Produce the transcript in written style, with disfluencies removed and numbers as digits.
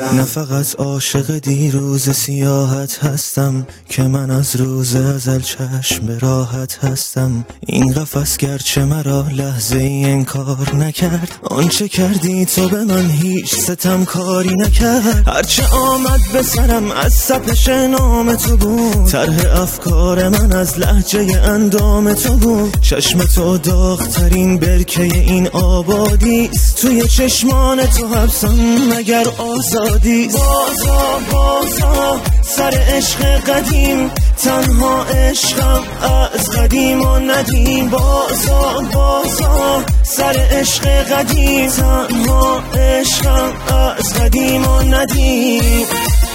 نه فقط عاشق دیروز سیاحت هستم که من از روز ازل چشم به راحت هستم. این قفس گرچه مرا لحظه ای انکار نکرد، آنچه کردی تو به من هیچ ستم کاری نکرد. هرچه آمد به سرم از سپش نام تو بود، طرح افکار من از لهجه اندام تو بود. چشم تو داغ‌ترین برکه این آبادیست، توی چشمان تو حبسم مگر آزادی. بازا بازا سر عشق قدیم، تنها عشقم از قدیم و ندیم. بازا بازا سر عشق قدیم، تنها عشقم از قدیم و ندیم.